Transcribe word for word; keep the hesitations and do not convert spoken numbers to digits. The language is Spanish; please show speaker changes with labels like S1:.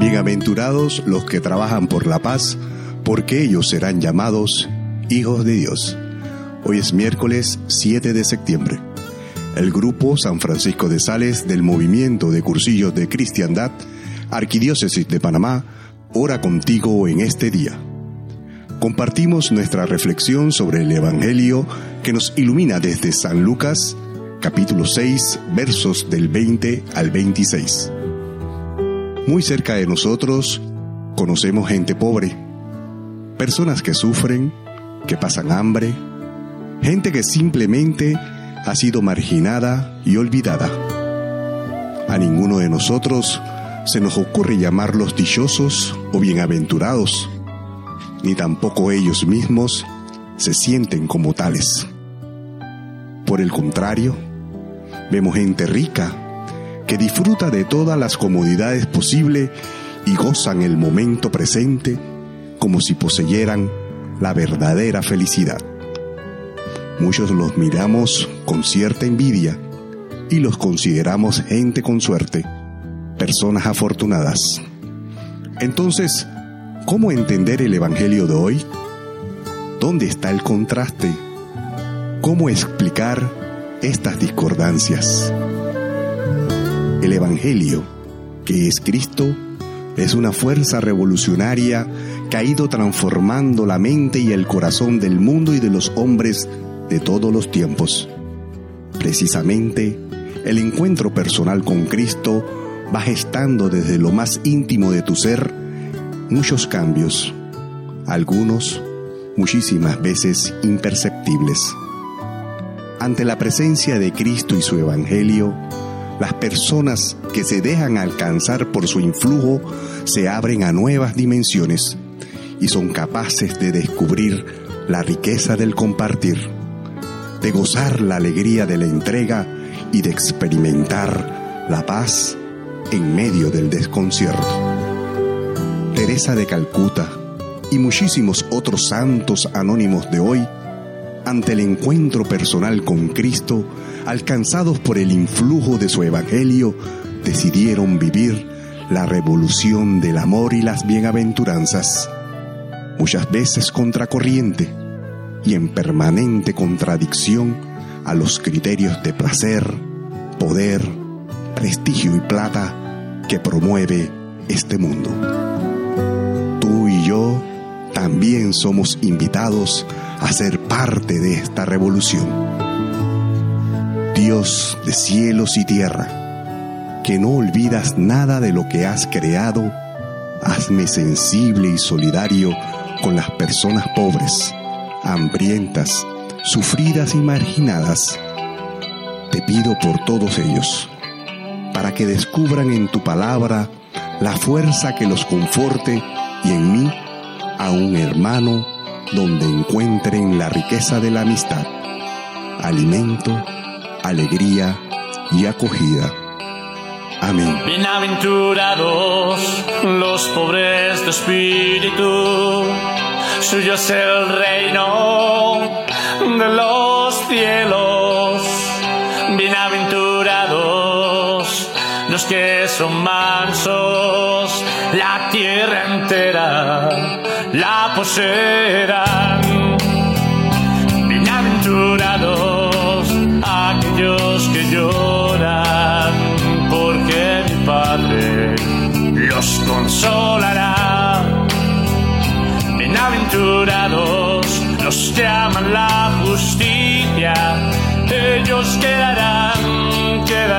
S1: Bienaventurados los que trabajan por la paz, porque ellos serán llamados hijos de Dios. Hoy es miércoles siete de septiembre. El grupo San Francisco de Sales del Movimiento de Cursillos de Cristiandad, Arquidiócesis de Panamá, ora contigo en este día. Compartimos nuestra reflexión sobre el Evangelio que nos ilumina desde San Lucas, capítulo seis, versos del veinte al veintiséis. Muy cerca de nosotros conocemos gente pobre, personas que sufren, que pasan hambre, gente que simplemente ha sido marginada y olvidada. A ninguno de nosotros se nos ocurre llamarlos dichosos o bienaventurados, ni tampoco ellos mismos se sienten como tales. Por el contrario, vemos gente rica que disfruta de todas las comodidades posibles y gozan el momento presente como si poseyeran la verdadera felicidad. Muchos los miramos con cierta envidia y los consideramos gente con suerte, personas afortunadas. Entonces, ¿cómo entender el Evangelio de hoy? ¿Dónde está el contraste? ¿Cómo explicar estas discordancias? El Evangelio, que es Cristo, es una fuerza revolucionaria que ha ido transformando la mente y el corazón del mundo y de los hombres de todos los tiempos. Precisamente, el encuentro personal con Cristo va gestando desde lo más íntimo de tu ser muchos cambios, algunos muchísimas veces imperceptibles. Ante la presencia de Cristo y su Evangelio, las personas que se dejan alcanzar por su influjo se abren a nuevas dimensiones y son capaces de descubrir la riqueza del compartir, de gozar la alegría de la entrega y de experimentar la paz en medio del desconcierto. Teresa de Calcuta y muchísimos otros santos anónimos de hoy, ante el encuentro personal con Cristo, alcanzados por el influjo de su Evangelio, decidieron vivir la revolución del amor y las bienaventuranzas, muchas veces contracorriente y en permanente contradicción a los criterios de placer, poder, prestigio y plata que promueve este mundo. Tú y yo también somos invitados a ser parte de esta revolución. Dios de cielos y tierra, que no olvidas nada de lo que has creado, hazme sensible y solidario con las personas pobres, hambrientas, sufridas y marginadas. Te pido por todos ellos, para que descubran en tu palabra la fuerza que los conforte y en mí a un hermano donde encuentren la riqueza de la amistad, alimento, alegría y acogida. Amén.
S2: Bienaventurados los pobres de espíritu, suyo es el reino de los cielos. Bienaventurados los que son mansos, la tierra entera la poseerán. Bienaventurados aquellos que lloran, porque mi Padre los consolará. Bienaventurados los que aman la justicia, ellos quedarán, quedarán